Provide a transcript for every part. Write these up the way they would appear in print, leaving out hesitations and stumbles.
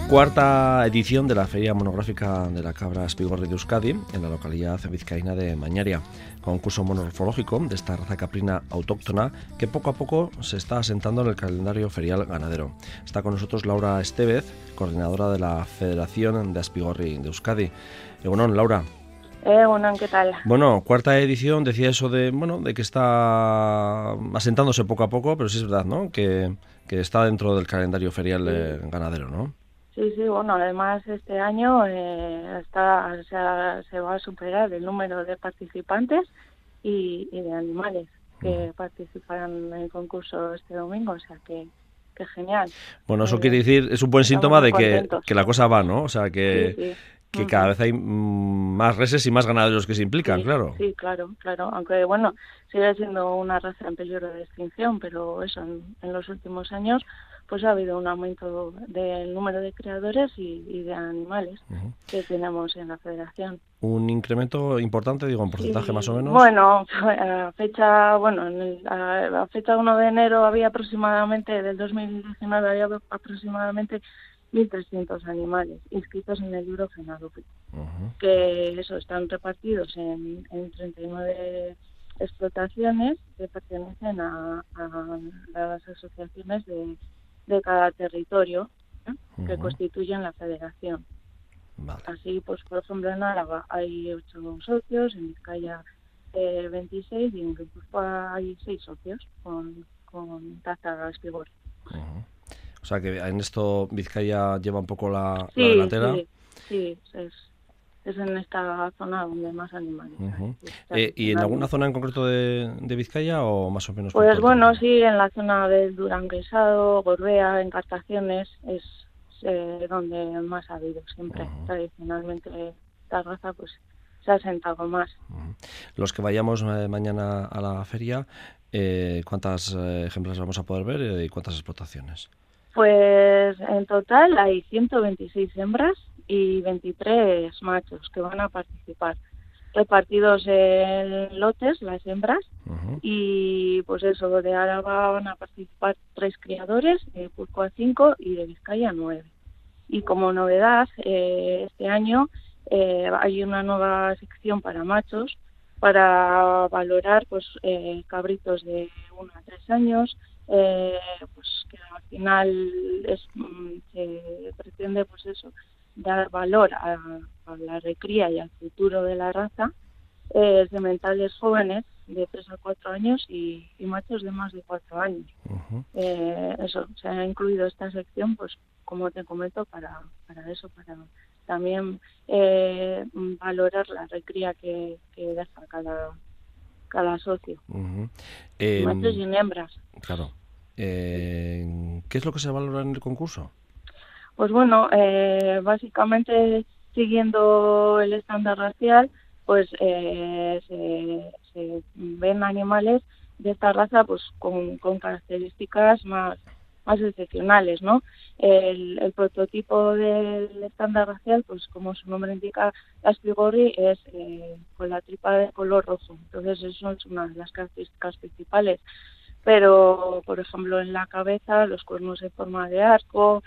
Cuarta edición de la Feria Monográfica de la Cabra Espigorri de Euskadi, en la localidad vizcaína de Mañaria. Concurso morfológico de esta raza caprina autóctona que poco a poco se está asentando en el calendario ferial ganadero. Está con nosotros Laura Estevez, coordinadora de la Federación de Espigorri de Euskadi. Bueno, Laura. Bueno, ¿qué tal? Bueno, cuarta edición, decía eso de que está asentándose poco a poco, pero sí es verdad, ¿no? Que está dentro del calendario ferial ganadero, ¿no? Sí, bueno, además este año se va a superar el número de participantes y de animales que participarán en el concurso este domingo, o sea que genial. Bueno, eso quiere decir, es un buen síntoma de que la cosa va, ¿no? O sea, que cada vez hay más reses y más ganaderos que se implican, claro. Sí, claro, aunque bueno, sigue siendo una raza en peligro de extinción, pero eso, en los últimos años pues ha habido un aumento del número de criadores y de animales que tenemos en la federación. ¿Un incremento importante, digo, en porcentaje más o menos? Bueno, a fecha 1 de enero había aproximadamente, del 2019 había aproximadamente 1.300 animales inscritos en el libro fenológico, que eso están repartidos en 39 explotaciones que pertenecen a las asociaciones de cada territorio que constituyen la federación. Vale. Así, pues por ejemplo en Álava hay 8 socios, en Vizcaya 26 y en Guipúzcoa hay 6 socios con raza Espigorri. O sea que en esto Vizcaya lleva un poco la delantera. Sí, es en esta zona donde más animales hay. ¿Y en alguna zona en concreto de Vizcaya o más o menos? Pues bueno, sí, en la zona del Duranguesado, Gorbea, en Cartaciones, es donde más ha habido siempre. Tradicionalmente esta raza pues se ha asentado más. Los que vayamos mañana a la feria, ¿cuántos ejemplares vamos a poder ver y cuántas explotaciones? Pues en total hay 126 hembras y 23 machos que van a participar, repartidos en lotes las hembras, y pues eso, de Álava van a participar 3 criadores, de Guipúzcoa 5 y de Vizcaya 9. Y como novedad, este año hay una nueva sección para machos para valorar pues cabritos de 1 a 3 años, pues que al final se pretende pues eso, dar valor a la recría y al futuro de la raza, sementales jóvenes de 3 a 4 años y machos de más de 4 años. Eso, se ha incluido esta sección, pues como te comento, para eso, para también valorar la recría que deja cada socio. Machos y hembras. Claro. ¿Qué es lo que se valora en el concurso? Pues bueno, básicamente siguiendo el estándar racial, pues se ven animales de esta raza pues con características más excepcionales, ¿no? El prototipo del estándar racial, pues como su nombre indica, la Espigorri es con la tripa de color rojo. Entonces eso es una de las características principales. Pero, por ejemplo, en la cabeza, los cuernos en forma de arco,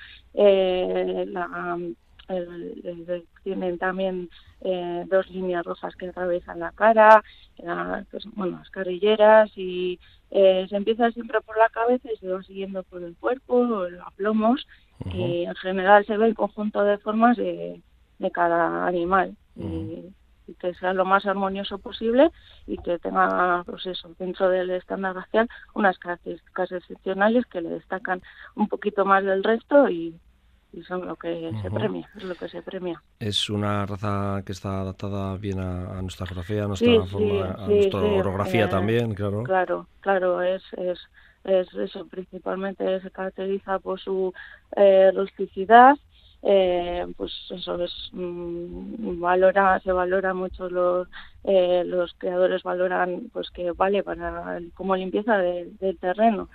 tienen también 2 líneas rojas que atraviesan la cara, las carrilleras, y se empieza siempre por la cabeza y se va siguiendo por el cuerpo, los aplomos, y en general se ve el conjunto de formas de cada animal. Y que sea lo más armonioso posible y que tenga, pues eso, dentro del estándar racial, unas características excepcionales que le destacan un poquito más del resto y son lo que se premia, es lo que se premia. Es una raza que está adaptada bien a nuestra geografía, a nuestra forma, a nuestra orografía también, claro. Claro, es eso, principalmente se caracteriza por su rusticidad. Pues eso se valora mucho, los creadores valoran pues que vale para como limpieza del terreno.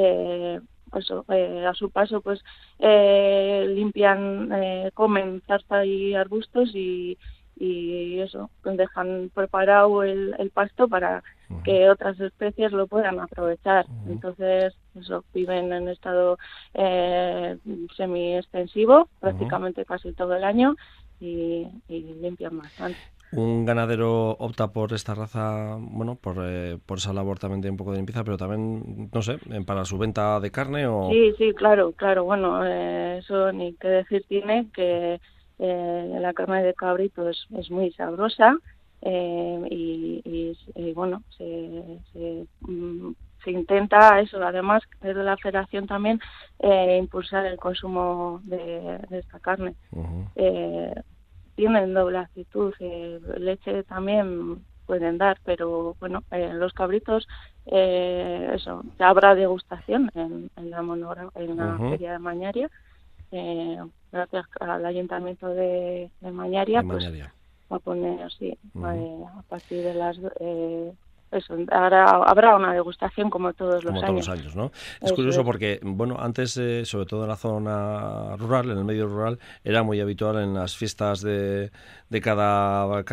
A su paso pues limpian, comen zarza y arbustos y eso, dejan preparado el pasto para que otras especies lo puedan aprovechar. Entonces eso, viven en estado semi-extensivo prácticamente casi todo el año y limpian bastante. Un ganadero opta por esta raza, bueno, por esa labor también de un poco de limpieza, pero también, no sé, para su venta de carne o... Sí, claro, bueno, eso ni qué decir tiene, que la carne de cabrito es muy sabrosa y bueno, se intenta eso, además desde la federación también impulsar el consumo de esta carne. Tienen doble actitud, leche también pueden dar, pero bueno, los cabritos, eso, ya habrá degustación en la feria de Mañaria, gracias al ayuntamiento de Mañaria, pues va a poner así, a partir de las eso, habrá una degustación como todos los años, ¿no? Es curioso porque, bueno, antes, sobre todo en la zona rural, en el medio rural, era muy habitual en las fiestas de cada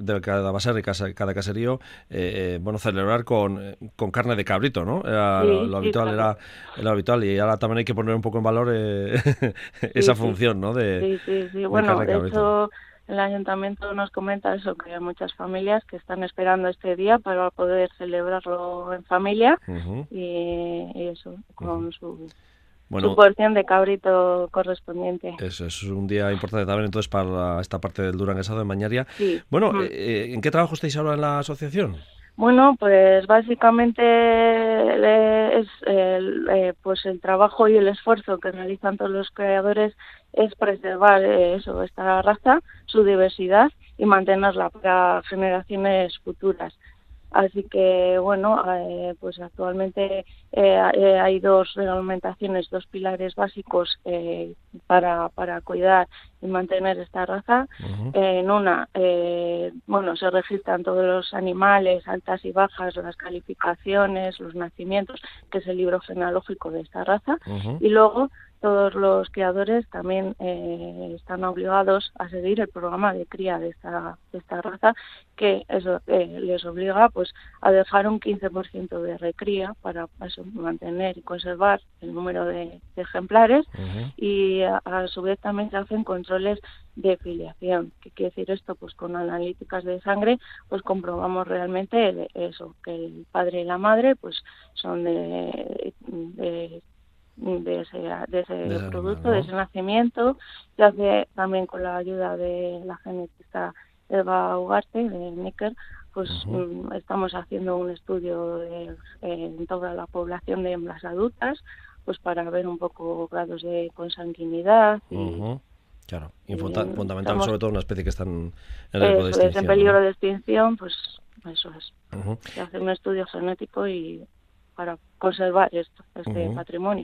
caserío, bueno, celebrar con carne de cabrito, ¿no? Era lo habitual, claro. Era lo habitual, y ahora también hay que poner un poco en valor esa función, ¿no? Sí. Bueno, de hecho, el ayuntamiento nos comenta eso, que hay muchas familias que están esperando este día para poder celebrarlo en familia y eso, con su porción de cabrito correspondiente. Eso es un día importante también entonces para esta parte del duranguesado de Mañaria. Sí. Bueno, ¿en qué trabajo estáis ahora en la asociación? Bueno, pues básicamente es pues el trabajo y el esfuerzo que realizan todos los creadores es preservar esta raza, su diversidad y mantenerla para generaciones futuras. Así que, bueno, pues actualmente hay dos reglamentaciones, dos pilares básicos para cuidar y mantener esta raza. En una, bueno, se registran todos los animales, altas y bajas, las calificaciones, los nacimientos, que es el libro genealógico de esta raza. Y luego, todos los criadores también están obligados a seguir el programa de cría de esta raza, que eso les obliga pues a dejar un 15% de recría para eso, mantener y conservar el número de ejemplares y a su vez también se hacen controles de filiación. ¿Qué quiere decir esto? Pues con analíticas de sangre pues comprobamos realmente eso, que el padre y la madre pues son de ese producto, ¿no? De ese nacimiento. Se hace también con la ayuda de la genetista Eva Ugarte, de Níquer, pues estamos haciendo un estudio en toda la población de hembras adultas, pues para ver un poco grados de consanguinidad y... Claro, y fundamental sobre todo una especie que está en riesgo de extinción. En peligro de extinción, pues eso es. Se hace un estudio genético y para conservar este patrimonio.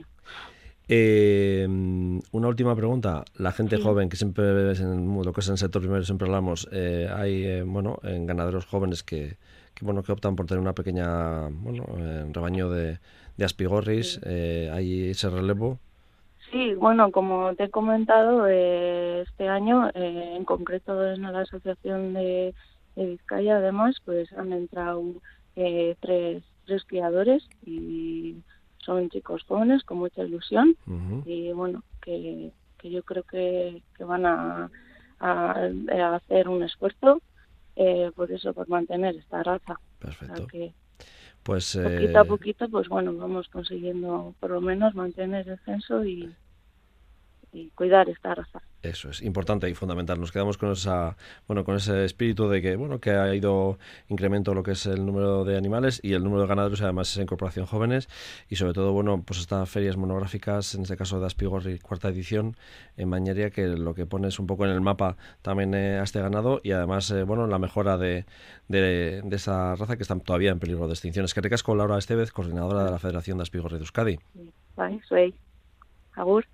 Una última pregunta. La gente joven que siempre ves en lo que es en el sector primero, siempre hablamos, hay en ganaderos jóvenes que optan por tener una pequeña rebaño de aspigorris. ¿Hay ese relevo? Sí, bueno, como te he comentado, este año, en concreto en la asociación de Vizcaya, además, pues han entrado tres criadores y son chicos jóvenes con mucha ilusión y bueno, que yo creo que van a hacer un esfuerzo por mantener esta raza. Perfecto. O sea que, pues poquito a poquito, pues bueno, vamos consiguiendo por lo menos mantener el censo y cuidar esta raza. Eso es importante y fundamental. Nos quedamos con con ese espíritu de que ha ido incremento lo que es el número de animales y el número de ganaderos, además esa incorporación jóvenes y sobre todo pues estas ferias monográficas, en este caso de Aspigorri, cuarta edición en Mañaria, que lo que pone es un poco en el mapa también a este ganado y además la mejora de esa raza que está todavía en peligro de extinción. Es que recasco Laura Estevez, coordinadora de la Federación de Aspigorri de Euskadi. Vale, soy. Agur.